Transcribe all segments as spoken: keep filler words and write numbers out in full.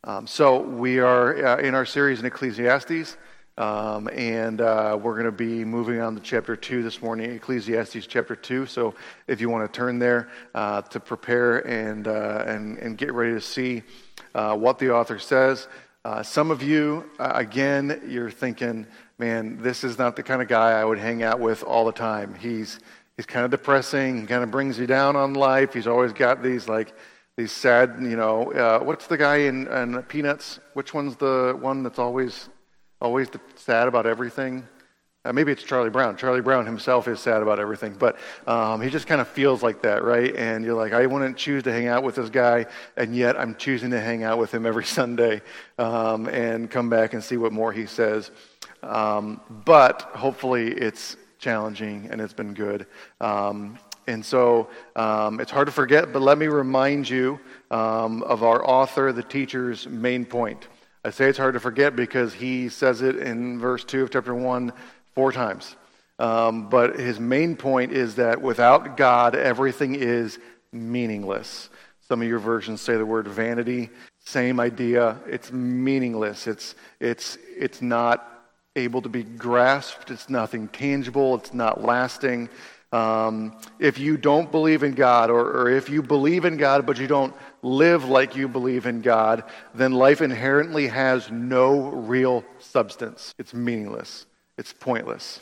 Um, so we are uh, in our series in Ecclesiastes, um, and uh, we're going to be moving on to chapter two this morning, Ecclesiastes chapter two. So if you want to turn there uh, to prepare and, uh, and and get ready to see uh, what the author says. Uh, some of you, uh, again, you're thinking, man, this is not the kind of guy I would hang out with all the time. He's he's kind of depressing. He kind of brings you down on life. He's always got these like. These sad, you know, uh, what's the guy in, in Peanuts? Which one's the one that's always always sad about everything? Uh, maybe it's Charlie Brown. Charlie Brown himself is sad about everything, but um, he just kind of feels like that, right? And you're like, I wouldn't choose to hang out with this guy, and yet I'm choosing to hang out with him every Sunday um, and come back and see what more he says. Um, but hopefully it's challenging and it's been good. Um, And so um, it's hard to forget, but let me remind you um, of our author, the teacher's main point. I say it's hard to forget because he says it in verse two of chapter one four times. Um, but his main point is that without God, everything is meaningless. Some of your versions say the word vanity. Same idea. It's meaningless. It's it's it's not able to be grasped. It's nothing tangible. It's not lasting. Um, if you don't believe in God, or, or if you believe in God but you don't live like you believe in God, then life inherently has no real substance. It's meaningless. It's pointless.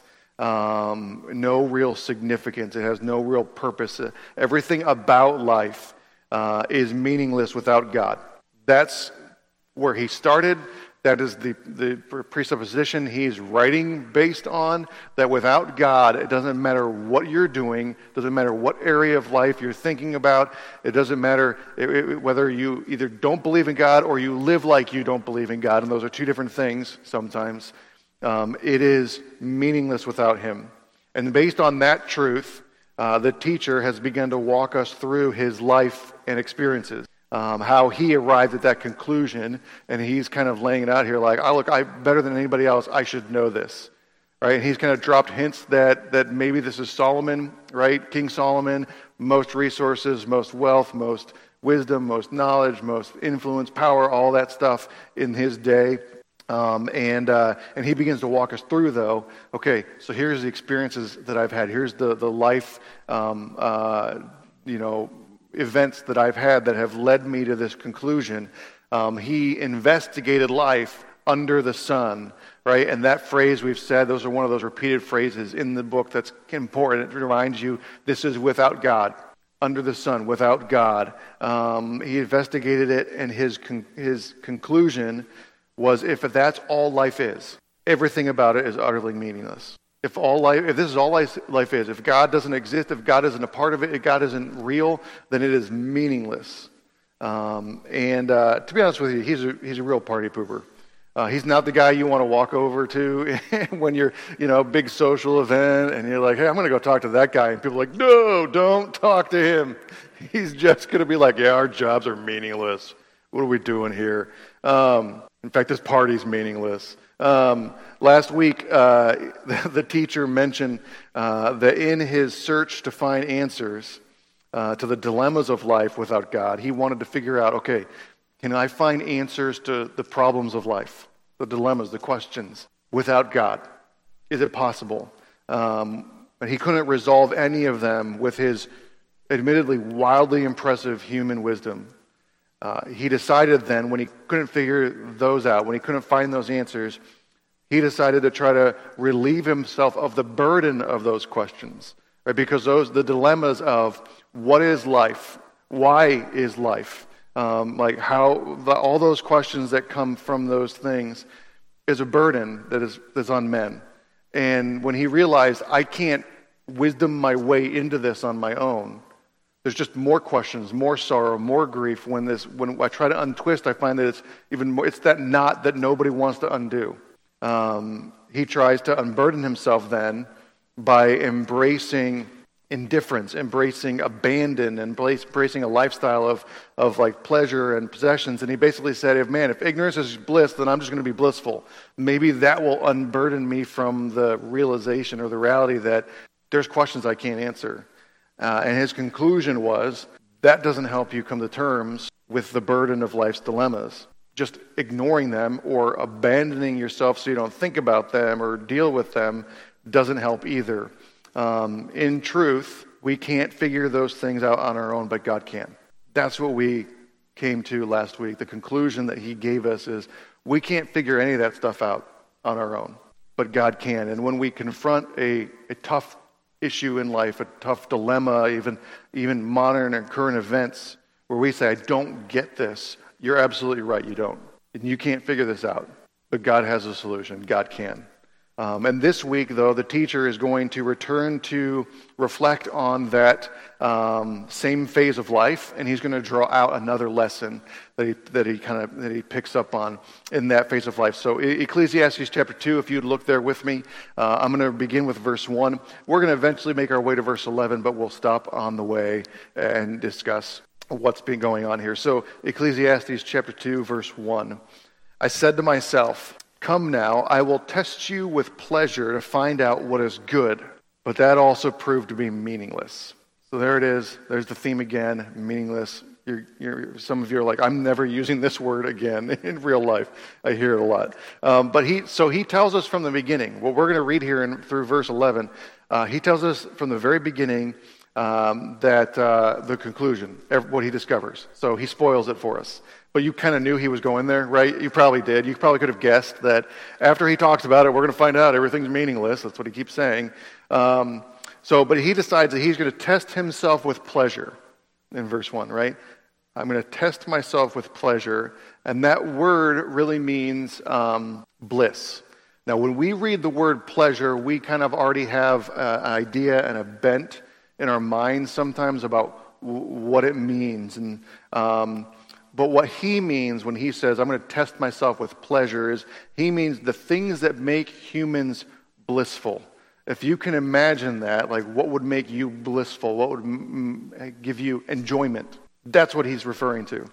Um, no real significance. It has no real purpose. Everything about life uh, is meaningless without God. That's where he started. That is the, the presupposition he's writing based on, that without God, it doesn't matter what you're doing, doesn't matter what area of life you're thinking about, it doesn't matter it, it, whether you either don't believe in God or you live like you don't believe in God, and those are two different things sometimes. Um, it is meaningless without him. And based on that truth, uh, the teacher has begun to walk us through his life and experiences. Um, how he arrived at that conclusion, and he's kind of laying it out here like, oh, look, I better than anybody else, I should know this, right? And he's kind of dropped hints that that maybe this is Solomon, right? King Solomon, most resources, most wealth, most wisdom, most knowledge, most influence, power, all that stuff in his day. Um, and uh, and he begins to walk us through, though, okay, so here's the experiences that I've had. Here's the, the life, um, uh, you know, events that I've had that have led me to this conclusion. Um, he investigated life under the sun, right? And that phrase we've said, those are one of those repeated phrases in the book that's important. It reminds you, this is without God, under the sun, without God. Um, he investigated it, and his con- his conclusion was, if that's all life is, everything about it is utterly meaningless. If all life, if this is all life, life is, if God doesn't exist, if God isn't a part of it, if God isn't real, then it is meaningless. Um, and uh, to be honest with you, he's a he's a real party pooper. Uh, he's not the guy you want to walk over to when you're, you know, big social event, and you're like, hey, I'm going to go talk to that guy, and people are like, no, don't talk to him. He's just going to be like, yeah, our jobs are meaningless. What are we doing here? Um, in fact, this party's meaningless. Um, last week, uh, the, the teacher mentioned uh, that in his search to find answers uh, to the dilemmas of life without God, he wanted to figure out, okay, can I find answers to the problems of life, the dilemmas, the questions, without God? Is it possible? Um, but he couldn't resolve any of them with his admittedly wildly impressive human wisdom. Uh, he decided then, when he couldn't figure those out, when he couldn't find those answers, he decided to try to relieve himself of the burden of those questions, right? Because those, the dilemmas of what is life, why is life, um, like how the, all those questions that come from those things is a burden that is that's on men. And when he realized, I can't wisdom my way into this on my own, there's just more questions, more sorrow, more grief. When this, when I try to untwist, I find that it's even more. It's that knot that nobody wants to undo. Um, he tries to unburden himself then by embracing indifference, embracing abandon, embracing a lifestyle of of like pleasure and possessions. And he basically said, "If man, if ignorance is bliss, then I'm just going to be blissful. Maybe that will unburden me from the realization or the reality that there's questions I can't answer." Uh, and his conclusion was, that doesn't help you come to terms with the burden of life's dilemmas. just ignoring them or abandoning yourself so you don't think about them or deal with them doesn't help either. Um, in truth, we can't figure those things out on our own, but God can. That's what we came to last week. The conclusion that he gave us is we can't figure any of that stuff out on our own, but God can. And when we confront a, a tough issue in life, a tough dilemma, even, even modern and current events, where we say, I don't get this, you're absolutely right, you don't. And you can't figure this out. But God has a solution. God can. Um, and this week, though, the teacher is going to return to reflect on that um, same phase of life, and he's going to draw out another lesson that he that he kind of that he picks up on in that phase of life. So, Ecclesiastes chapter two, if you'd look there with me, uh, I'm going to begin with verse one. We're going to eventually make our way to verse eleven, but we'll stop on the way and discuss what's been going on here. So, Ecclesiastes chapter two, verse one. I said to myself, come now, I will test you with pleasure to find out what is good. But that also proved to be meaningless. So there it is. There's the theme again, meaningless. You're, you're, some of you are like, I'm never using this word again in real life. I hear it a lot. Um, but he, so he tells us from the beginning, what we're going to read here in, through verse eleven, uh, he tells us from the very beginning um, that uh, the conclusion, what he discovers. So he spoils it for us. But you kind of knew he was going there, right? You probably did. You probably could have guessed that after he talks about it, we're going to find out everything's meaningless. That's what he keeps saying. Um, so, but he decides that he's going to test himself with pleasure in verse one, right? I'm going to test myself with pleasure. And that word really means um, bliss. Now, when we read the word pleasure, we kind of already have uh, an idea and a bent in our minds sometimes about w- what it means. And um But what he means when he says, I'm going to test myself with pleasure, is he means the things that make humans blissful. If you can imagine that, like what would make you blissful? What would m- give you enjoyment? That's what he's referring to.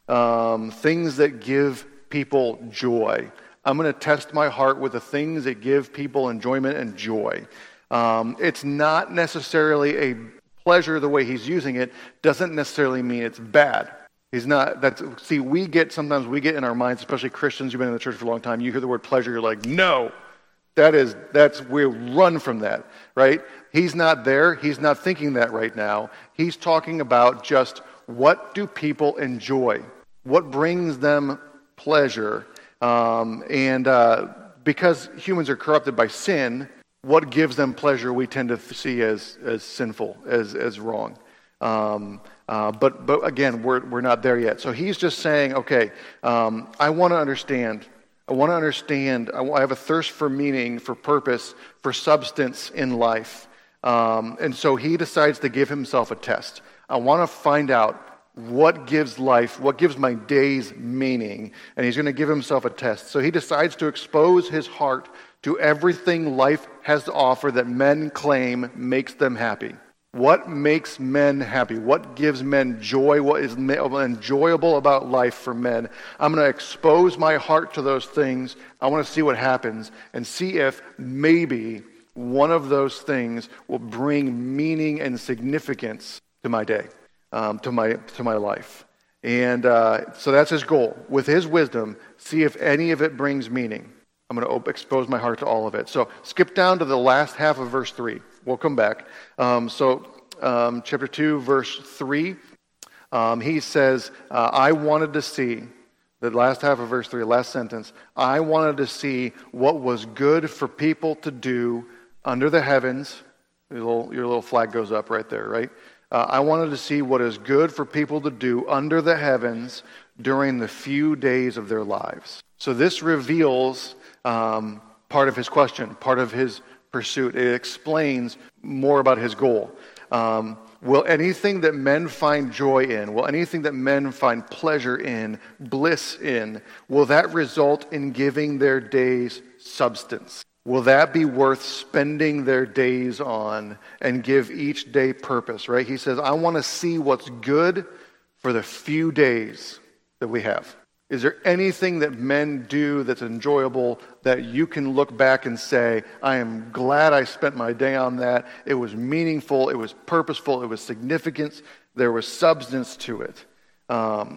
Um, things that give people joy. I'm going to test my heart with the things that give people enjoyment and joy. Um, it's not necessarily a pleasure the way he's using it. Doesn't necessarily mean it's bad. He's not, that's, see, we get, sometimes we get in our minds, especially Christians who've been in the church for a long time, you hear the word pleasure, you're like, no, that is, that's, we run from that, right? He's not there, he's not thinking that right now. He's talking about just what do people enjoy? What brings them pleasure? Um, and uh, because humans are corrupted by sin, what gives them pleasure we tend to see as, as sinful, as, as wrong. Um, uh, but but again, we're we're not there yet. So he's just saying, okay, um, I want to understand. I want to understand. I, I have a thirst for meaning, for purpose, for substance in life. Um, and so he decides to give himself a test. I want to find out what gives life, what gives my days meaning. And he's going to give himself a test. So he decides to expose his heart to everything life has to offer that men claim makes them happy. What makes men happy? What gives men joy? What is enjoyable about life for men? I'm going to expose my heart to those things. I want to see what happens and see if maybe one of those things will bring meaning and significance to my day, um, to my to my life. And uh, so that's his goal. With his wisdom, see if any of it brings meaning. I'm going to op- expose my heart to all of it. So skip down to the last half of verse three. We'll come back. Um, so um, chapter two, verse three, um, he says, uh, I wanted to see, the last half of verse three, last sentence, I wanted to see what was good for people to do under the heavens. Your little, your little flag goes up right there, right? Uh, I wanted to see what is good for people to do under the heavens during the few days of their lives. So this reveals um, part of his question, part of his pursuit. It explains more about his goal. Um, will anything that men find joy in, will anything that men find pleasure in, bliss in, will that result in giving their days substance? Will that be worth spending their days on and give each day purpose, right? He says, I want to see what's good for the few days that we have. Is there anything that men do that's enjoyable that you can look back and say, I am glad I spent my day on that. It was meaningful. It was purposeful. It was significant. There was substance to it. Um,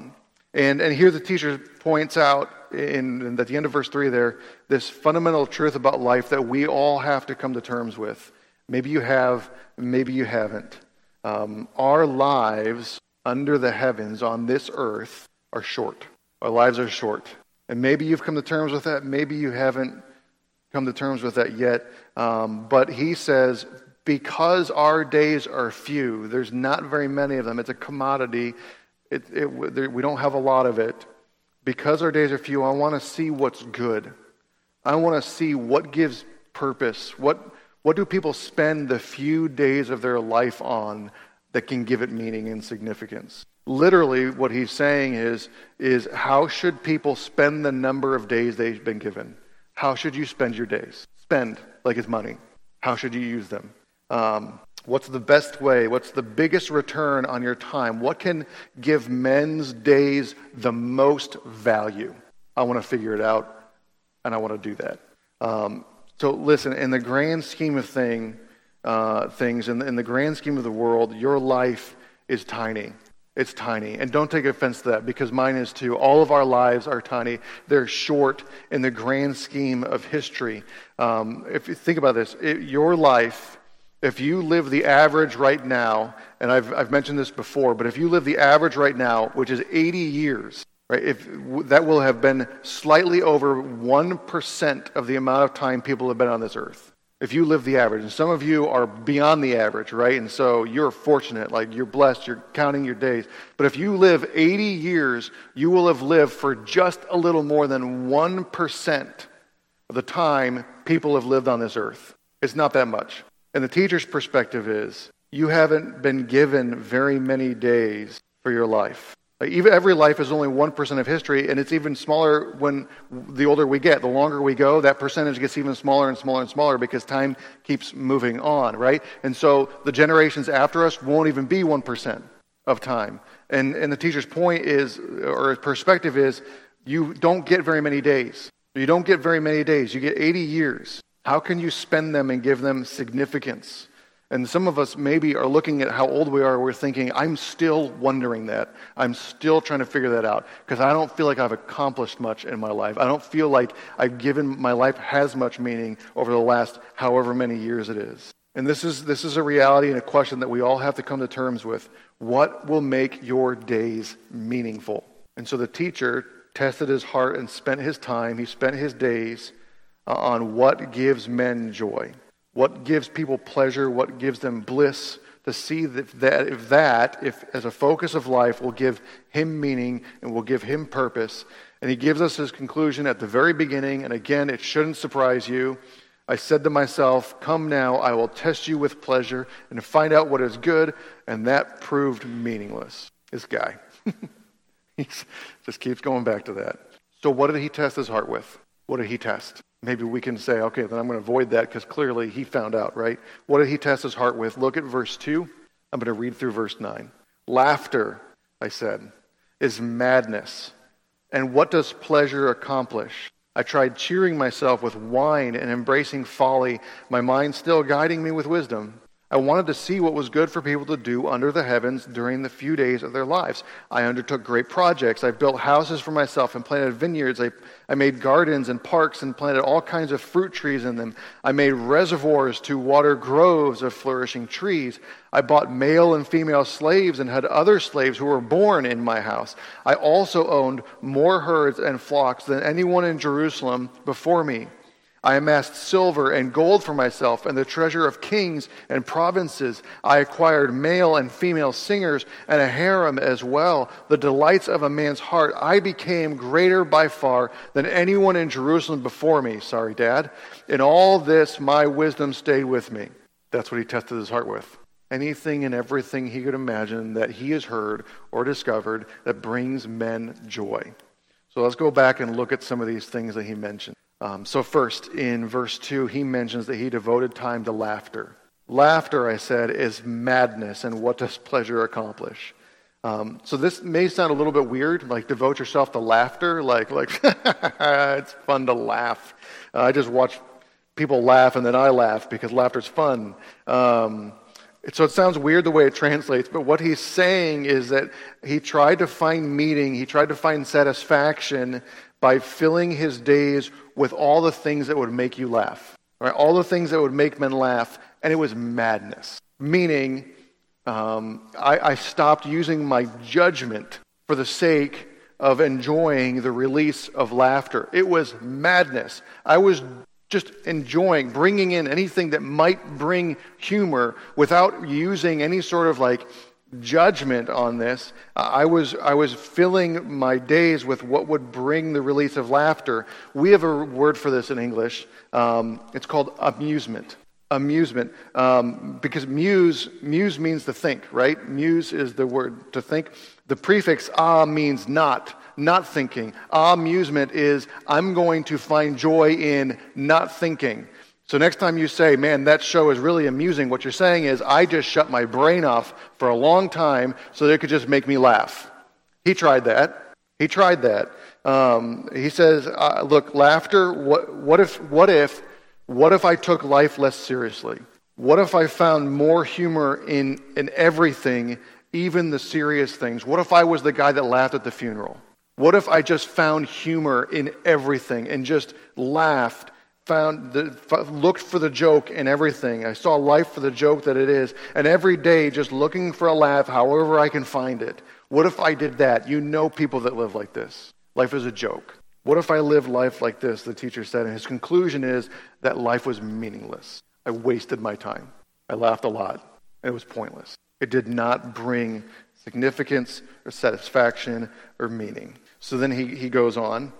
And and here the teacher points out in, in at the end of verse three there, this fundamental truth about life that we all have to come to terms with. Maybe you have, maybe you haven't. Um, our lives under the heavens on this earth are short. Our lives are short. And maybe you've come to terms with that. Maybe you haven't come to terms with that yet. Um, but he says, because our days are few, there's not very many of them. It's a commodity. It, it, we don't have a lot of it. Because our days are few, I want to see what's good. I want to see what gives purpose. What what do people spend the few days of their life on that can give it meaning and significance? Literally, what he's saying is, is how should people spend the number of days they've been given? How should you spend your days? Spend like it's money. How should you use them? Um, what's the best way? What's the biggest return on your time? What can give men's days the most value? I want to figure it out, and I want to do that. Um, so listen, in the grand scheme of thing, uh, things, in the, in the grand scheme of the world, your life is tiny. It's tiny. And don't take offense to that, because mine is too. All of our lives are tiny. They're short in the grand scheme of history. Um, if you think about this, it, your life, if you live the average right now, and I've I've mentioned this before, but if you live the average right now, which is eighty years, right? If that will have been slightly over one percent of the amount of time people have been on this earth. If you live the average, and some of you are beyond the average, right? And so you're fortunate, like you're blessed, you're counting your days. But if you live eighty years, you will have lived for just a little more than one percent of the time people have lived on this earth. It's not that much. And the teacher's perspective is, you haven't been given very many days for your life. Like even every life is only one percent of history, and it's even smaller when the older we get. The longer we go, that percentage gets even smaller and smaller and smaller because time keeps moving on, right? And so the generations after us won't even be one percent of time. And, and the teacher's point is, or his perspective is, you don't get very many days. You don't get very many days. You get eighty years. How can you spend them and give them significance? And some of us maybe are looking at how old we are, we're thinking, I'm still wondering that. I'm still trying to figure that out because I don't feel like I've accomplished much in my life. I don't feel like I've given, my life has much meaning over the last however many years it is. And this is this is a reality and a question that we all have to come to terms with. What will make your days meaningful? And so the teacher tested his heart and spent his time, he spent his days on what gives men joy, what gives people pleasure, what gives them bliss, to see that, that if that, if as a focus of life, will give him meaning and will give him purpose. And he gives us his conclusion at the very beginning, and again, it shouldn't surprise you. I said to myself, come now, I will test you with pleasure and find out what is good, and that proved meaningless. This guy. He just keeps going back to that. So what did he test his heart with? What did he test? Maybe we can say, okay, then I'm going to avoid that because clearly he found out, right? What did he test his heart with? Look at verse two. I'm going to read through verse nine. Laughter, I said, is madness. And what does pleasure accomplish? I tried cheering myself with wine and embracing folly, my mind still guiding me with wisdom. I wanted to see what was good for people to do under the heavens during the few days of their lives. I undertook great projects. I built houses for myself and planted vineyards. I, I made gardens and parks and planted all kinds of fruit trees in them. I made reservoirs to water groves of flourishing trees. I bought male and female slaves and had other slaves who were born in my house. I also owned more herds and flocks than anyone in Jerusalem before me. I amassed silver and gold for myself and the treasure of kings and provinces. I acquired male and female singers and a harem as well, the delights of a man's heart. I became greater by far than anyone in Jerusalem before me. Sorry, Dad. In all this, my wisdom stayed with me. That's what he tested his heart with. Anything and everything he could imagine that he has heard or discovered that brings men joy. So let's go back and look at some of these things that he mentioned. Um, so first, in verse two, he mentions that he devoted time to laughter. Laughter, I said, is madness, and what does pleasure accomplish? Um, so this may sound a little bit weird, like devote yourself to laughter, like, like it's fun to laugh. Uh, I just watch people laugh, and then I laugh because laughter's fun. Um, So it sounds weird the way it translates, but what he's saying is that he tried to find meaning, he tried to find satisfaction by filling his days with all the things that would make you laugh, right? All the things that would make men laugh, and it was madness. Meaning, um, I, I stopped using my judgment for the sake of enjoying the release of laughter. It was madness. I was just enjoying, bringing in anything that might bring humor without using any sort of like judgment on this. I was I was filling my days with what would bring the release of laughter. We have a word for this in English. Um, it's called amusement. Amusement, um, because muse muse means to think, right? Muse is the word to think. The prefix ah means not. Not thinking. Amusement is, I'm going to find joy in not thinking. So next time you say, man, that show is really amusing, what you're saying is, I just shut my brain off for a long time so that it could just make me laugh. He tried that. He tried that. Um, he says, uh, look, laughter, what, what if, what if, what if I took life less seriously? What if I found more humor in, in everything, even the serious things? What if I was the guy that laughed at the funeral? What if I just found humor in everything and just laughed, found the, looked for the joke in everything? I saw life for the joke that it is, and every day just looking for a laugh however I can find it. What if I did that? You know people that live like this. Life is a joke. What if I lived life like this, the teacher said, and his conclusion is that life was meaningless. I wasted my time. I laughed a lot, and it was pointless. It did not bring significance or satisfaction or meaning. So then he, he goes on,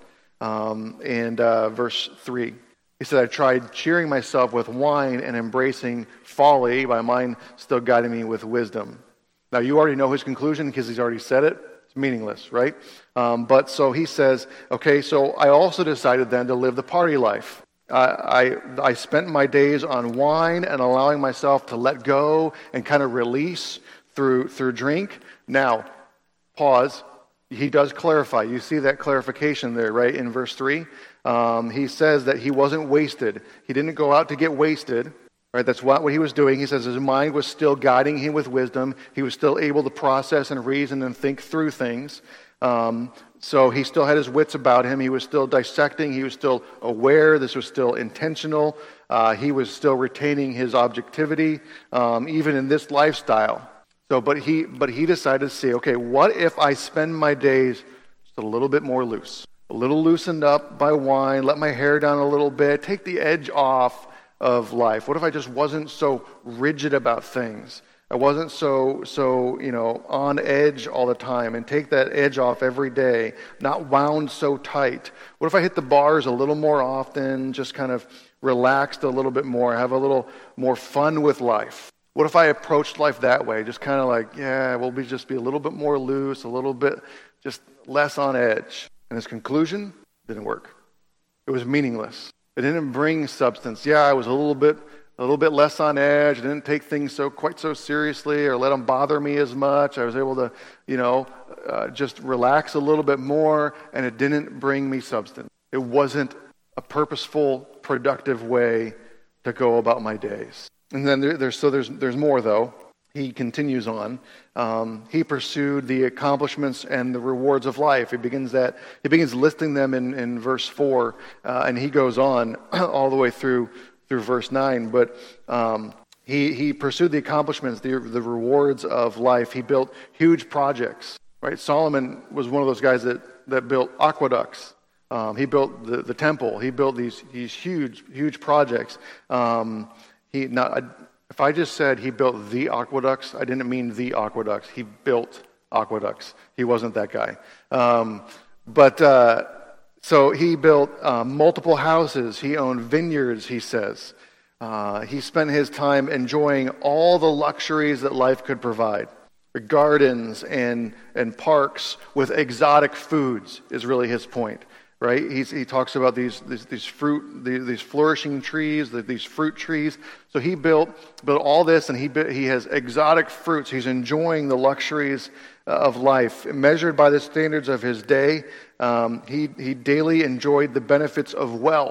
um, and uh, verse three, he said, I tried cheering myself with wine and embracing folly, my mind still guiding me with wisdom. Now you already know his conclusion because he's already said it. It's meaningless, right? Um, but so he says, okay, so I also decided then to live the party life. I, I I spent my days on wine and allowing myself to let go and kind of release through through drink. Now, pause. He does clarify. You see that clarification there, right, in verse three? Um, he says that he wasn't wasted. He didn't go out to get wasted, right? That's what, what he was doing. He says his mind was still guiding him with wisdom. He was still able to process and reason and think through things. Um, so he still had his wits about him. He was still dissecting. He was still aware. This was still intentional. Uh, he was still retaining his objectivity, um, even in this lifestyle. So, but he, but he decided to see, okay, what if I spend my days just a little bit more loose, a little loosened up by wine, let my hair down a little bit, take the edge off of life? What if I just wasn't so rigid about things? I wasn't so, so, you know, on edge all the time, and take that edge off every day, not wound so tight. What if I hit the bars a little more often, just kind of relaxed a little bit more, have a little more fun with life? What if I approached life that way, just kind of like, yeah, we'll be just be a little bit more loose, a little bit just less on edge? And his conclusion didn't work. It was meaningless. It didn't bring substance. Yeah, I was a little bit a little bit less on edge. I didn't take things so quite so seriously or let them bother me as much. I was able to, you know, uh, just relax a little bit more, and it didn't bring me substance. It wasn't a purposeful, productive way to go about my days. And then there, there's so there's there's more though. He continues on. Um, he pursued the accomplishments and the rewards of life. He begins that. He begins listing them in, in verse four, uh, and he goes on all the way through through verse nine. But um, he he pursued the accomplishments, the the rewards of life. He built huge projects. Right? Solomon was one of those guys that that built aqueducts. Um, he built the, the temple. He built these these huge huge projects. Um, he not. If I just said he built the aqueducts, I didn't mean the aqueducts. He built aqueducts. He wasn't that guy. Um, but uh, so he built uh, multiple houses. He owned vineyards, he says. Uh, he spent his time enjoying all the luxuries that life could provide. Gardens and, and parks with exotic foods is really his point. Right? He's, he talks about these these, these fruit, these, these flourishing trees, these fruit trees. So he built built all this, and he he has exotic fruits. He's enjoying the luxuries of life, measured by the standards of his day. Um, he he daily enjoyed the benefits of wealth.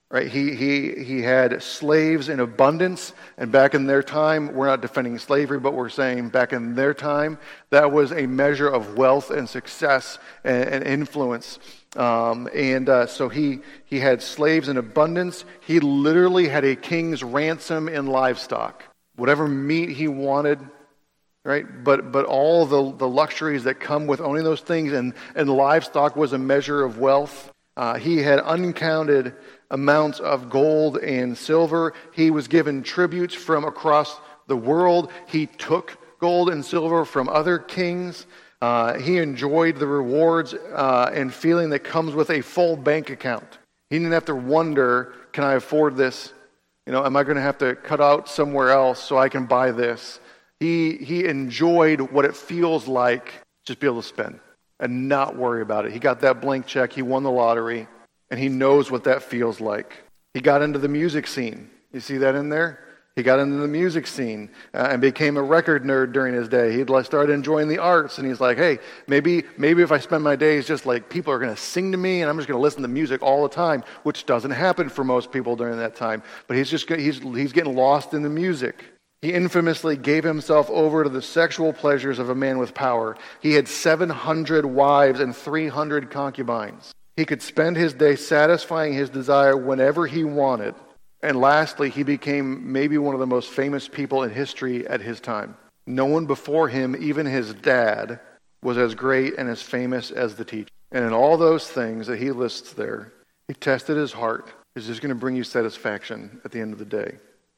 Right? He, he, he had slaves in abundance, and back in their time, we're not defending slavery, but we're saying back in their time, that was a measure of wealth and success and, and influence. Um, and uh, so he, he had slaves in abundance. He literally had a king's ransom in livestock. Whatever meat he wanted, right? But but all the, the luxuries that come with owning those things, and, and livestock was a measure of wealth. Uh, he had uncounted amounts of gold and silver. He was given tributes from across the world. He took gold and silver from other kings. Uh, he enjoyed the rewards uh, and feeling that comes with a full bank account. He didn't have to wonder, can I afford this? You know, am I going to have to cut out somewhere else so I can buy this? He he enjoyed what it feels like just be able to spend and not worry about it. He got that blank check. He won the lottery, and he knows what that feels like. He got into the music scene. You see that in there? He got into the music scene uh, and became a record nerd during his day. He'd like started enjoying the arts, and he's like, hey, maybe maybe if I spend my days just like people are going to sing to me, and I'm just going to listen to music all the time, which doesn't happen for most people during that time. But he's just he's he's getting lost in the music. He infamously gave himself over to the sexual pleasures of a man with power. He had seven hundred wives and three hundred concubines. He could spend his day satisfying his desire whenever he wanted. And lastly, he became maybe one of the most famous people in history at his time. No one before him, even his dad, was as great and as famous as the teacher. And in all those things that he lists there, he tested his heart. Is this going to bring you satisfaction at the end of the day?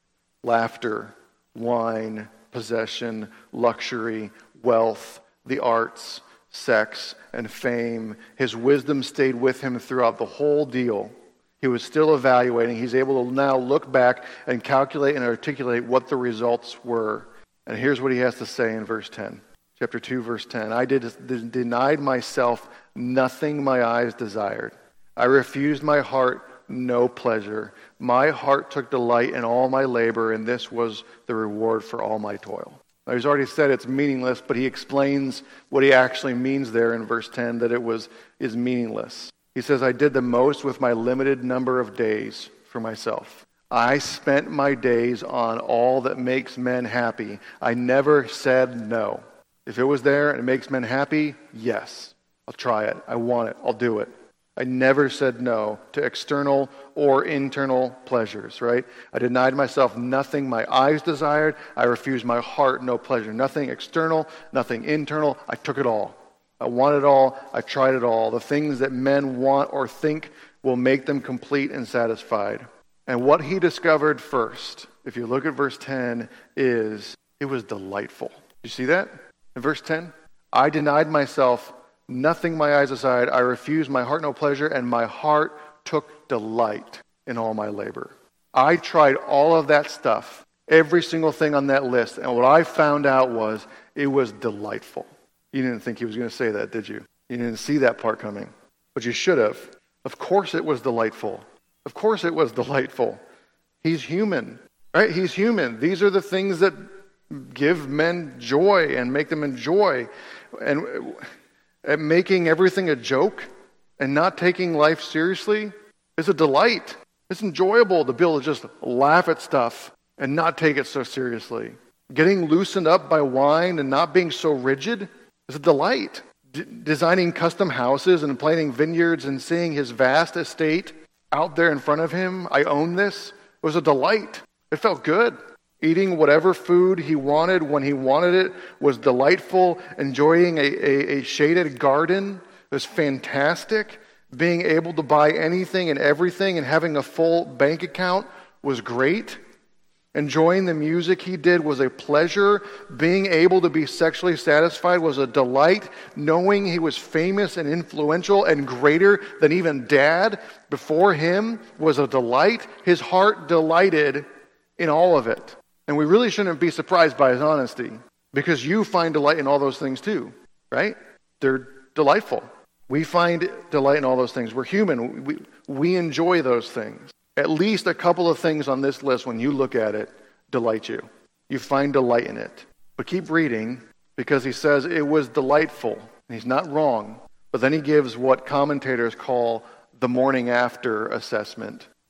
Laughter, wine, possession, luxury, wealth, the arts, sex, and fame. His wisdom stayed with him throughout the whole deal. He was still evaluating. He's able to now look back and calculate and articulate what the results were. And here's what he has to say in verse ten. Chapter two, verse ten. I did, did, denied myself nothing my eyes desired. I refused my heart no pleasure. My heart took delight in all my labor, and this was the reward for all my toil. Now, he's already said it's meaningless, but he explains what he actually means there in verse ten, that it was is meaningless. He says, I did the most with my limited number of days for myself. I spent my days on all that makes men happy. I never said no. If it was there and it makes men happy, yes, I'll try it. I want it. I'll do it. I never said no to external or internal pleasures, right? I denied myself nothing my eyes desired. I refused my heart no pleasure. Nothing external, nothing internal. I took it all. I want it all. I tried it all. The things that men want or think will make them complete and satisfied. And what he discovered first, if you look at verse ten, is it was delightful. You see that? In verse ten, I denied myself nothing my eyes desired. I refused my heart no pleasure, and my heart took delight in all my labor. I tried all of that stuff, every single thing on that list, and what I found out was it was delightful. You didn't think he was going to say that, did you? You didn't see that part coming. But you should have. Of course it was delightful. Of course it was delightful. He's human, right? He's human. These are the things that give men joy and make them enjoy. And, and making everything a joke and not taking life seriously is a delight. It's enjoyable to be able to just laugh at stuff and not take it so seriously. Getting loosened up by wine and not being so rigid is a delight. D- designing custom houses and planting vineyards and seeing his vast estate out there in front of him, I own this, was a delight. It felt good. Eating whatever food he wanted when he wanted it was delightful. Enjoying a, a, a shaded garden was fantastic. Being able to buy anything and everything and having a full bank account was great. Enjoying the music he did was a pleasure. Being able to be sexually satisfied was a delight. Knowing he was famous and influential and greater than even dad before him was a delight. His heart delighted in all of it. And we really shouldn't be surprised by his honesty, because you find delight in all those things too, right? They're delightful. We find delight in all those things. We're human. We, we enjoy those things. At least a couple of things on this list, when you look at it, delight you. You find delight in it. But keep reading, because he says it was delightful. And he's not wrong. But then he gives what commentators call the morning after assessment.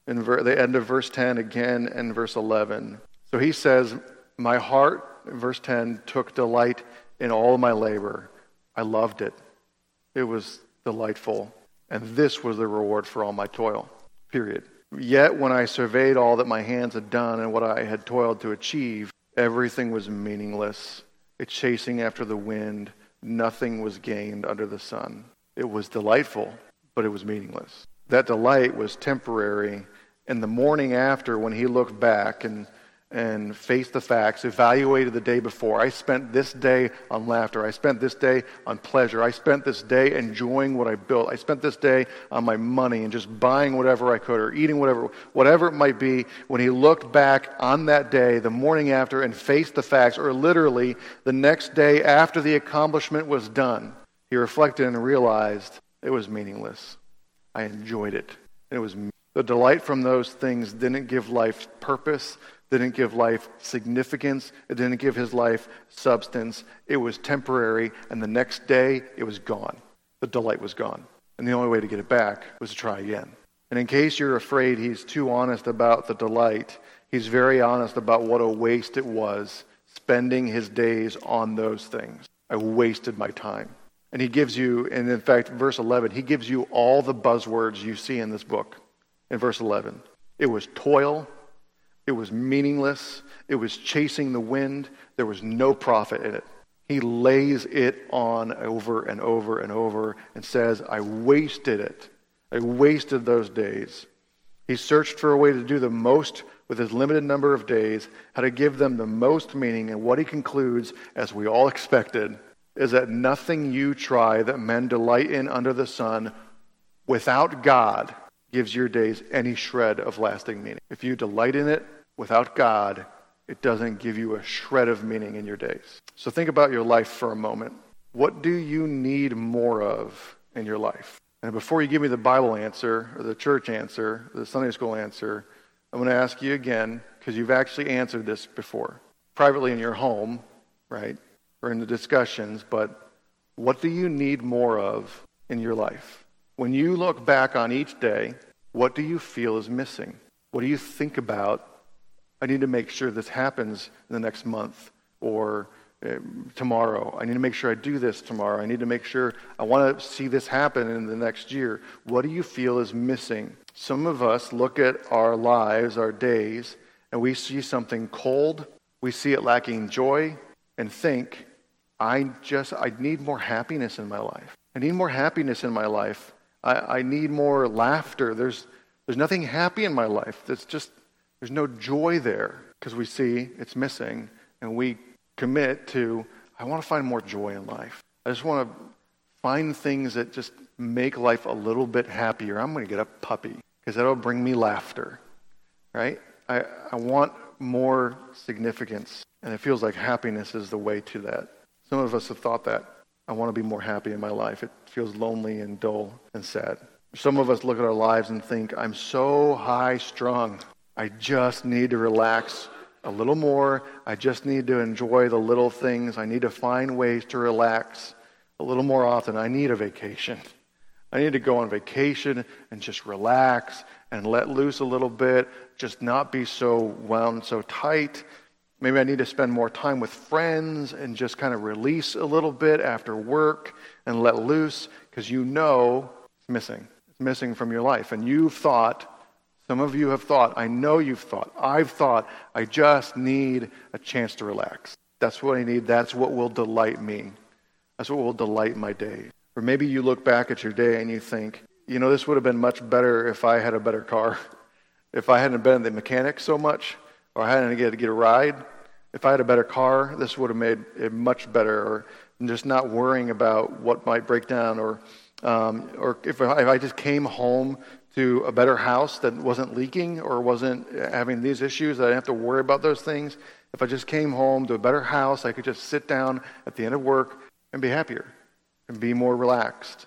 In ver- the end of verse ten again and verse eleven. So he says, my heart, verse ten, took delight in all of my labor. I loved it. It was delightful. And this was the reward for all my toil. Period. Yet when I surveyed all that my hands had done and what I had toiled to achieve, everything was meaningless. It's chasing after the wind. Nothing was gained under the sun. It was delightful, but it was meaningless. That delight was temporary. And the morning after, when he looked back and and faced the facts, evaluated the day before. I spent this day on laughter. I spent this day on pleasure. I spent this day enjoying what I built. I spent this day on my money and just buying whatever I could or eating whatever, whatever it might be. When he looked back on that day, the morning after, and faced the facts, or literally the next day after the accomplishment was done, he reflected and realized it was meaningless. I enjoyed it. And it was the delight from those things didn't give life purpose, didn't give life significance, it didn't give his life substance. It was temporary, and the next day it was gone. The delight was gone. And the only way to get it back was to try again. And in case you're afraid he's too honest about the delight, he's very honest about what a waste it was spending his days on those things. I wasted my time. And he gives you, and in fact, verse eleven, he gives you all the buzzwords you see in this book. In verse eleven, it was toil. It was meaningless. It was chasing the wind. There was no profit in it. He lays it on over and over and over and says, I wasted it. I wasted those days. He searched for a way to do the most with his limited number of days, how to give them the most meaning, and what he concludes, as we all expected, is that nothing you try that men delight in under the sun without God gives your days any shred of lasting meaning. If you delight in it without God, it doesn't give you a shred of meaning in your days. So think about your life for a moment. What do you need more of in your life? And before you give me the Bible answer, or the church answer, or the Sunday school answer, I'm going to ask you again, because you've actually answered this before, privately in your home, right, or in the discussions, but what do you need more of in your life? When you look back on each day, what do you feel is missing? What do you think about? I need to make sure this happens in the next month or uh, tomorrow. I need to make sure I do this tomorrow. I need to make sure I want to see this happen in the next year. What do you feel is missing? Some of us look at our lives, our days, and we see something cold. We see it lacking joy and think, I just, I need more happiness in my life. I need more happiness in my life. I, I need more laughter. There's there's nothing happy in my life. There's just, there's no joy there because we see it's missing, and we commit to, I want to find more joy in life. I just want to find things that just make life a little bit happier. I'm going to get a puppy because that'll bring me laughter, right? I, I want more significance, and it feels like happiness is the way to that. Some of us have thought that. I want to be more happy in my life. It feels lonely and dull and sad. Some of us look at our lives and think, I'm so high-strung. I just need to relax a little more. I just need to enjoy the little things. I need to find ways to relax a little more often. I need a vacation. I need to go on vacation and just relax and let loose a little bit, just not be so wound so tight. Maybe I need to spend more time with friends and just kind of release a little bit after work and let loose, because you know it's missing. It's missing from your life. And you've thought, some of you have thought, I know you've thought, I've thought, I just need a chance to relax. That's what I need. That's what will delight me. That's what will delight my day. Or maybe you look back at your day and you think, you know, this would have been much better if I had a better car. If I hadn't been at the mechanic so much, or I hadn't get to get a ride. If I had a better car, this would have made it much better. Or just not worrying about what might break down. Or um, or if I, if I just came home to a better house that wasn't leaking or wasn't having these issues, that I didn't have to worry about those things. If I just came home to a better house, I could just sit down at the end of work and be happier and be more relaxed.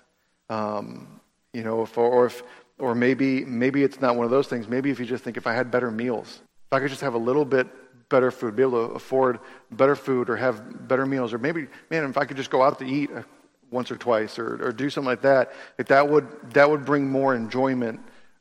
Um, you know, if, or if or maybe maybe it's not one of those things. Maybe if you just think, if I had better meals, if I could just have a little bit better food, be able to afford better food or have better meals, or maybe, man, if I could just go out to eat once or twice or, or do something like that, like that would that would bring more enjoyment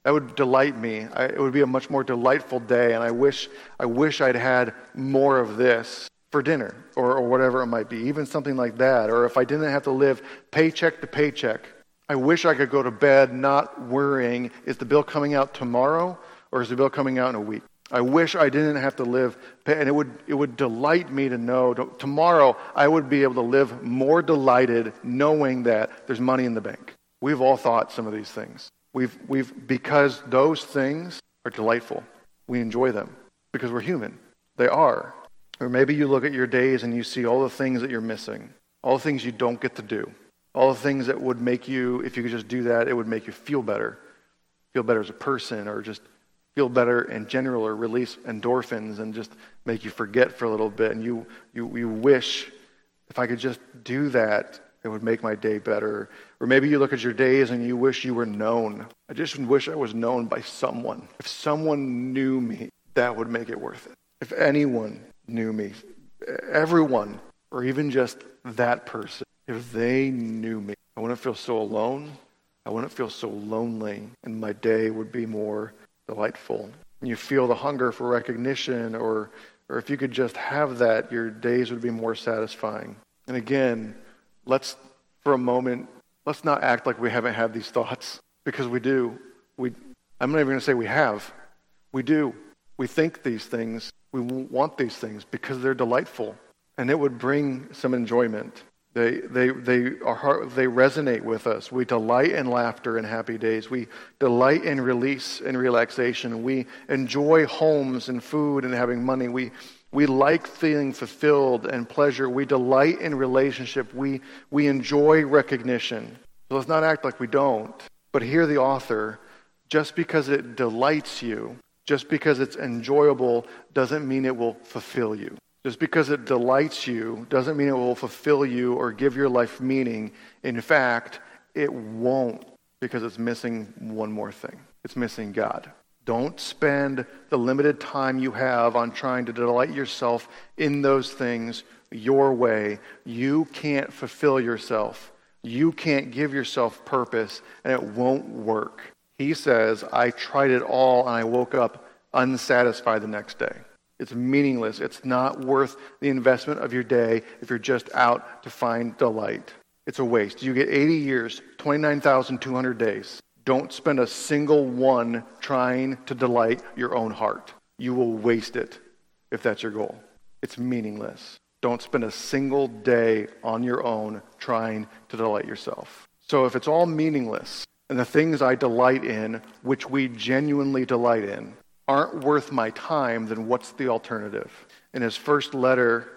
That would delight me. I, it would be a much more delightful day, and I wish I wish I'd had more of this for dinner, or, or whatever it might be, even something like that. Or if I didn't have to live paycheck to paycheck, I wish I could go to bed not worrying, is the bill coming out tomorrow, or is the bill coming out in a week? I wish I didn't have to live, and it would it would delight me to know, tomorrow I would be able to live more delighted knowing that there's money in the bank. We've all thought some of these things. We've we've because those things are delightful. We enjoy them because we're human. They are. Or maybe you look at your days and you see all the things that you're missing, all the things you don't get to do, all the things that would make you, if you could just do that, it would make you feel better, feel better as a person, or just feel better in general, or release endorphins and just make you forget for a little bit. And you you you wish, if I could just do that, it would make my day better. Or maybe you look at your days and you wish you were known. I just wish I was known by someone. If someone knew me, that would make it worth it. If anyone knew me, everyone, or even just that person, if they knew me, I wouldn't feel so alone. I wouldn't feel so lonely, and my day would be more delightful. And you feel the hunger for recognition, or or if you could just have that, your days would be more satisfying. And again, let's, for a moment, let's not act like we haven't had these thoughts, because we do. We, I'm not even going to say we have. We do. We think these things. We want these things because they're delightful, and it would bring some enjoyment. They they they are they resonate with us. We delight in laughter and happy days. We delight in release and relaxation. We enjoy homes and food and having money. We we like feeling fulfilled and pleasure. We delight in relationship. We we enjoy recognition. So let's not act like we don't. But here the author, just because it delights you, just because it's enjoyable, doesn't mean it will fulfill you. Just because it delights you doesn't mean it will fulfill you or give your life meaning. In fact, it won't, because it's missing one more thing. It's missing God. Don't spend the limited time you have on trying to delight yourself in those things your way. You can't fulfill yourself. You can't give yourself purpose, and it won't work. He says, I tried it all, and I woke up unsatisfied the next day. It's meaningless. It's not worth the investment of your day if you're just out to find delight. It's a waste. You get eighty years, twenty-nine thousand two hundred days. Don't spend a single one trying to delight your own heart. You will waste it if that's your goal. It's meaningless. Don't spend a single day on your own trying to delight yourself. So if it's all meaningless, and the things I delight in, which we genuinely delight in, aren't worth my time, then what's the alternative? In his first letter,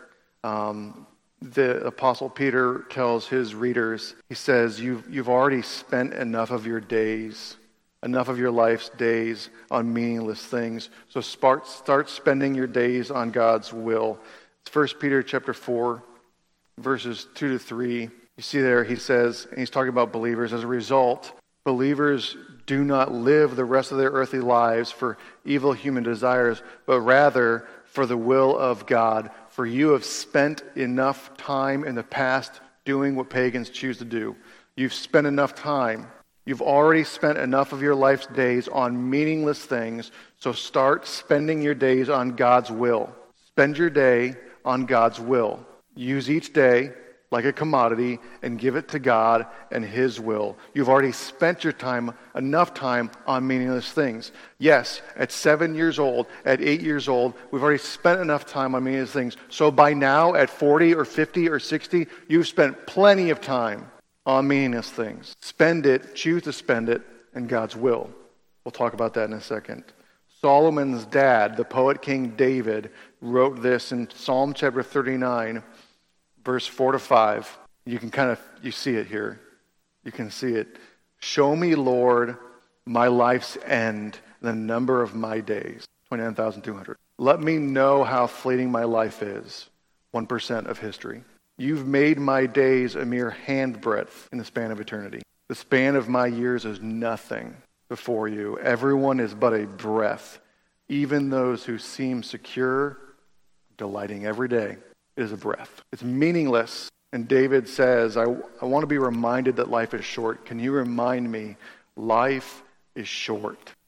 um, the Apostle Peter tells his readers, he says, you've, you've already spent enough of your days, enough of your life's days on meaningless things. So start, start spending your days on God's will. It's First Peter chapter four, verses two to three. You see there, he says, and he's talking about believers, as a result, believers do not live the rest of their earthly lives for evil human desires, but rather for the will of God. For you have spent enough time in the past doing what pagans choose to do. You've spent enough time. You've already spent enough of your life's days on meaningless things, so start spending your days on God's will. Spend your day on God's will. Use each day like a commodity and give it to God and His will. You've already spent your time, enough time, on meaningless things. Yes, at seven years old, at eight years old, we've already spent enough time on meaningless things. So by now, at forty or fifty or sixty, you've spent plenty of time on meaningless things. Spend it, choose to spend it, in God's will. We'll talk about that in a second. Solomon's dad, the poet King David, wrote this in Psalm chapter thirty-nine, verse four to five. You can kind of, you see it here. You can see it. Show me, Lord, my life's end, the number of my days. twenty-nine thousand two hundred. Let me know how fleeting my life is. one percent of history. You've made my days a mere handbreadth in the span of eternity. The span of my years is nothing before you. Everyone is but a breath. Even those who seem secure, delighting every day, is a breath. It's meaningless. And David says, I, I want to be reminded that life is short. Can you remind me, life is short.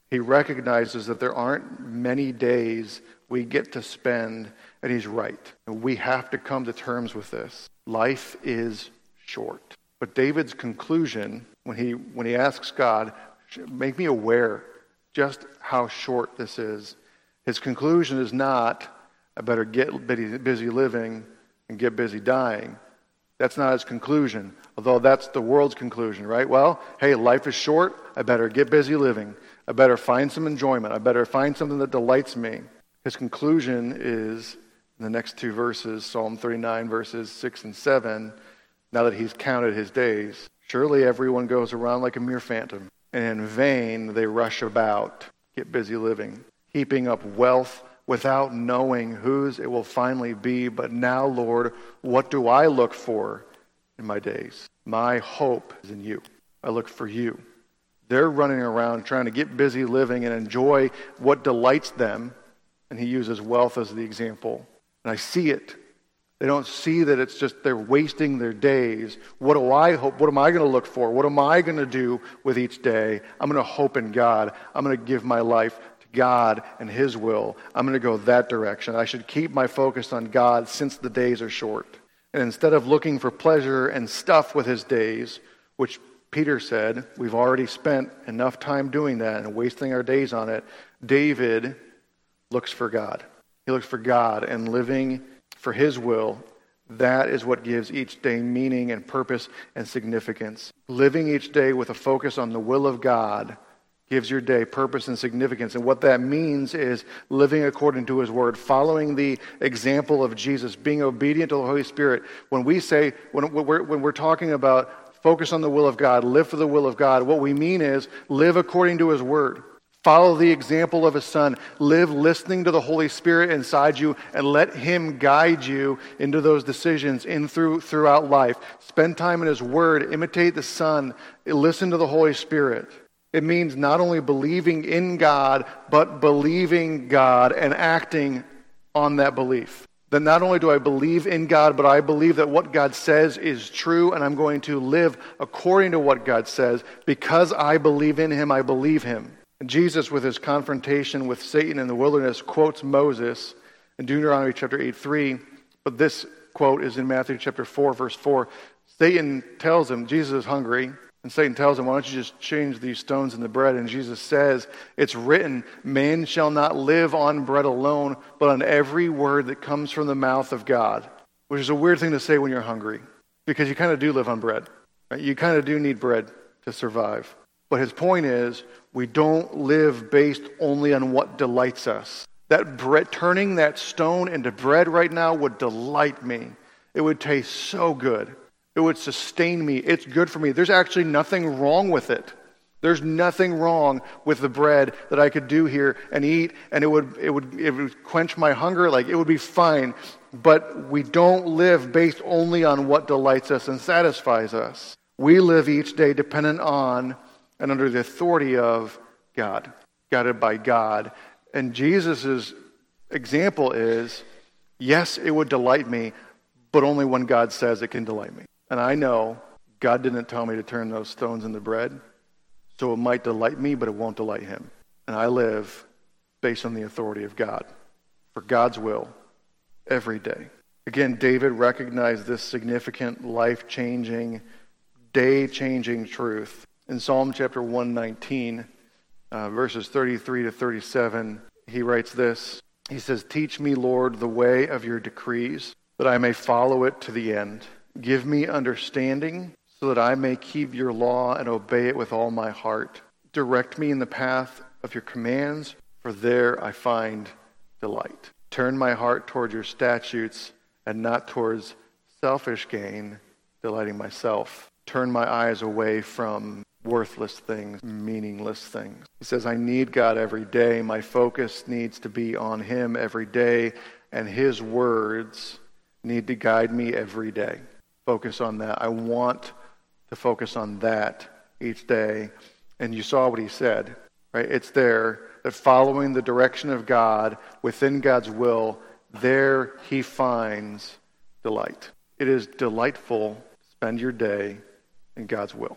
He recognizes that there aren't many days we get to spend, and he's right. And we have to come to terms with this. Life is short. But David's conclusion, when he when he asks God, make me aware just how short this is, his conclusion is not, I better get busy living and get busy dying. That's not his conclusion, although that's the world's conclusion, right? Well, hey, life is short, I better get busy living. I better find some enjoyment. I better find something that delights me. His conclusion is, in the next two verses, Psalm thirty-nine, verses six and seven, now that he's counted his days, surely everyone goes around like a mere phantom, and in vain they rush about, get busy living, heaping up wealth without knowing whose it will finally be. But now, Lord, what do I look for in my days? My hope is in you. I look for you. They're running around trying to get busy living and enjoy what delights them, and he uses wealth as the example. And I see it. They don't see that it's just they're wasting their days. What do I hope? What am I going to look for? What am I going to do with each day? I'm going to hope in God. I'm going to give my life to God and his will. I'm going to go that direction. I should keep my focus on God since the days are short. And instead of looking for pleasure and stuff with his days, which Peter said, we've already spent enough time doing that and wasting our days on it, David looks for God. He looks for God and living for his will. That is what gives each day meaning and purpose and significance. Living each day with a focus on the will of God gives your day purpose and significance. And what that means is living according to his word, following the example of Jesus, being obedient to the Holy Spirit. When we say, when we're, when we're talking about focus on the will of God, live for the will of God, what we mean is live according to his word. Follow the example of his son. Live listening to the Holy Spirit inside you and let him guide you into those decisions in through throughout life. Spend time in his word. Imitate the son. Listen to the Holy Spirit. It means not only believing in God, but believing God and acting on that belief. That not only do I believe in God, but I believe that what God says is true, and I'm going to live according to what God says. Because I believe in him, I believe him. And Jesus, with his confrontation with Satan in the wilderness, quotes Moses in Deuteronomy chapter eight, three. But this quote is in Matthew chapter four, verse four. Satan tells him, Jesus is hungry, and Satan tells him, why don't you just change these stones into bread? And Jesus says, it's written, man shall not live on bread alone, but on every word that comes from the mouth of God. Which is a weird thing to say when you're hungry, because you kind of do live on bread. Right? You kind of do need bread to survive. But his point is, we don't live based only on what delights us. That bread, turning that stone into bread right now would delight me. It would taste so good. It would sustain me. It's good for me. There's actually nothing wrong with it. There's nothing wrong with the bread that I could do here and eat, and it would it would it would quench my hunger. Like, it would be fine. But we don't live based only on what delights us and satisfies us. We live each day dependent on and under the authority of God, guided by God. And Jesus' example is, yes, it would delight me, but only when God says it can delight me. And I know God didn't tell me to turn those stones into bread, so it might delight me, but it won't delight him. And I live based on the authority of God, for God's will, every day. Again, David recognized this significant, life-changing, day-changing truth. In Psalm chapter one nineteen, uh, verses thirty-three to thirty-seven, he writes this. He says, teach me, Lord, the way of your decrees, that I may follow it to the end. Give me understanding, so that I may keep your law and obey it with all my heart. Direct me in the path of your commands, for there I find delight. Turn my heart toward your statutes, and not towards selfish gain, delighting myself. Turn my eyes away from worthless things, meaningless things. He says, I need God every day. My focus needs to be on him every day, and his words need to guide me every day. Focus on that. I want to focus on that each day. And you saw what he said, right? It's there, that following the direction of God within God's will, there he finds delight. It is delightful to spend your day in God's will.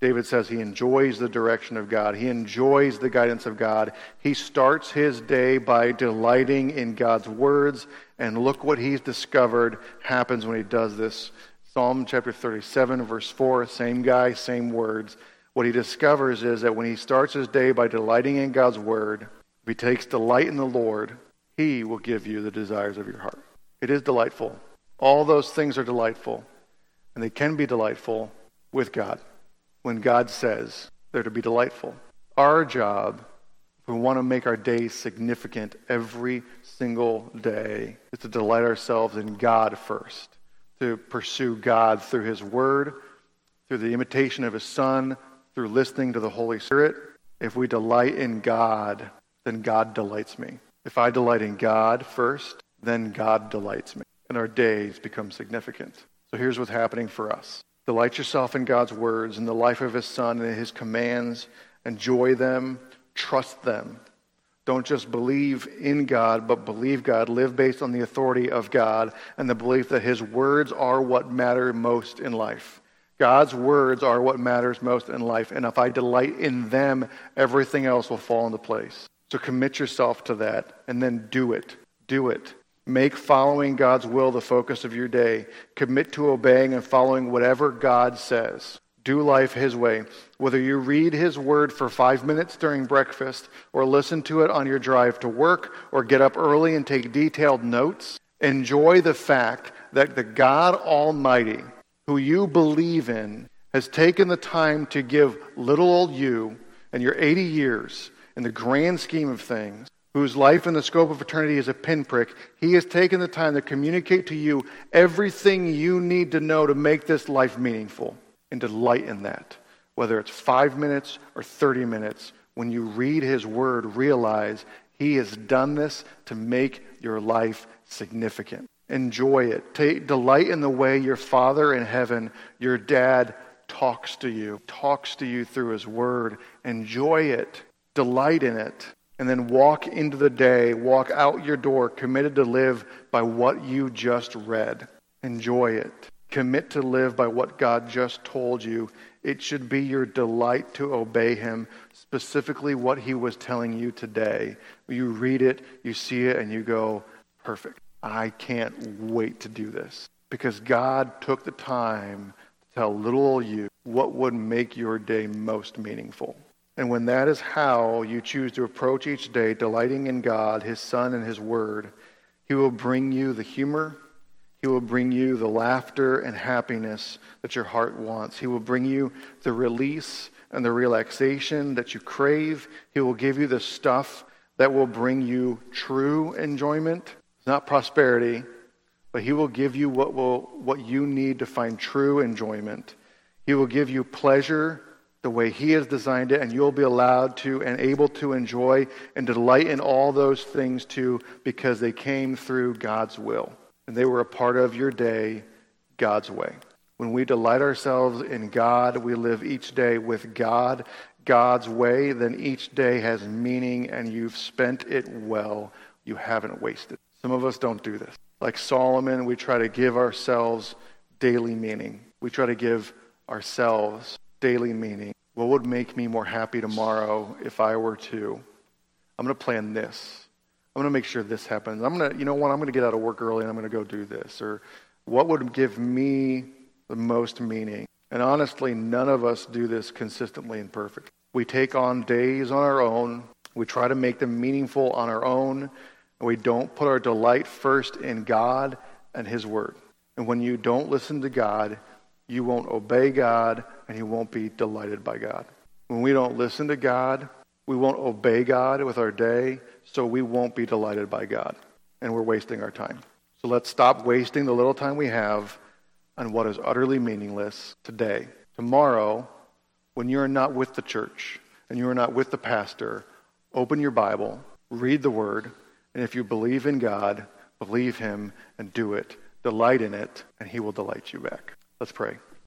David says he enjoys the direction of God. He enjoys the guidance of God. He starts his day by delighting in God's words, and look what he's discovered happens when he does this. Psalm chapter thirty-seven, verse four, same guy, same words. What he discovers is that when he starts his day by delighting in God's word, if he takes delight in the Lord, he will give you the desires of your heart. It is delightful. All those things are delightful, and they can be delightful with God. When God says they're to be delightful. Our job, if we want to make our days significant every single day, is to delight ourselves in God first, to pursue God through his word, through the imitation of his Son, through listening to the Holy Spirit. If we delight in God, then God delights me. If I delight in God first, then God delights me, and our days become significant. So here's what's happening for us. Delight yourself in God's words, in the life of his Son, and his commands. Enjoy them. Trust them. Don't just believe in God, but believe God. Live based on the authority of God and the belief that his words are what matter most in life. God's words are what matters most in life. And if I delight in them, everything else will fall into place. So commit yourself to that and then do it. Do it. Make following God's will the focus of your day. Commit to obeying and following whatever God says. Do life his way. Whether you read his word for five minutes during breakfast, or listen to it on your drive to work, or get up early and take detailed notes, enjoy the fact that the God Almighty, who you believe in, has taken the time to give little old you and your eighty years in the grand scheme of things, whose life in the scope of eternity is a pinprick. He has taken the time to communicate to you everything you need to know to make this life meaningful, and delight in that. Whether it's five minutes or thirty minutes, when you read his word, realize he has done this to make your life significant. Enjoy it. Take delight in the way your Father in heaven, your dad, talks to you, talks to you through his word. Enjoy it. Delight in it. And then walk into the day, walk out your door, committed to live by what you just read. Enjoy it. Commit to live by what God just told you. It should be your delight to obey him, specifically what he was telling you today. You read it, you see it, and you go, perfect. I can't wait to do this. Because God took the time to tell little old you what would make your day most meaningful. And when that is how you choose to approach each day, delighting in God, his Son, and his word, he will bring you the humor. He will bring you the laughter and happiness that your heart wants. He will bring you the release and the relaxation that you crave. He will give you the stuff that will bring you true enjoyment. It's not prosperity, but he will give you what will what you need to find true enjoyment. He will give you pleasure the way he has designed it, and you'll be allowed to and able to enjoy and delight in all those things too, because they came through God's will. And they were a part of your day, God's way. When we delight ourselves in God, we live each day with God, God's way, then each day has meaning and you've spent it well. You haven't wasted. Some of us don't do this. Like Solomon, we try to give ourselves daily meaning. We try to give ourselves daily meaning. What would make me more happy tomorrow if I were to? I'm going to plan this. I'm going to make sure this happens. I'm going to, you know what, I'm going to get out of work early and I'm going to go do this. Or what would give me the most meaning? And honestly, none of us do this consistently and perfectly. We take on days on our own. We try to make them meaningful on our own. And we don't put our delight first in God and his word. And when you don't listen to God, you won't obey God, and you won't be delighted by God. When we don't listen to God, we won't obey God with our day, so we won't be delighted by God, and we're wasting our time. So let's stop wasting the little time we have on what is utterly meaningless today. Tomorrow, when you're not with the church, and you're not with the pastor, open your Bible, read the word, and if you believe in God, believe him and do it. Delight in it, and he will delight you back. Let's pray.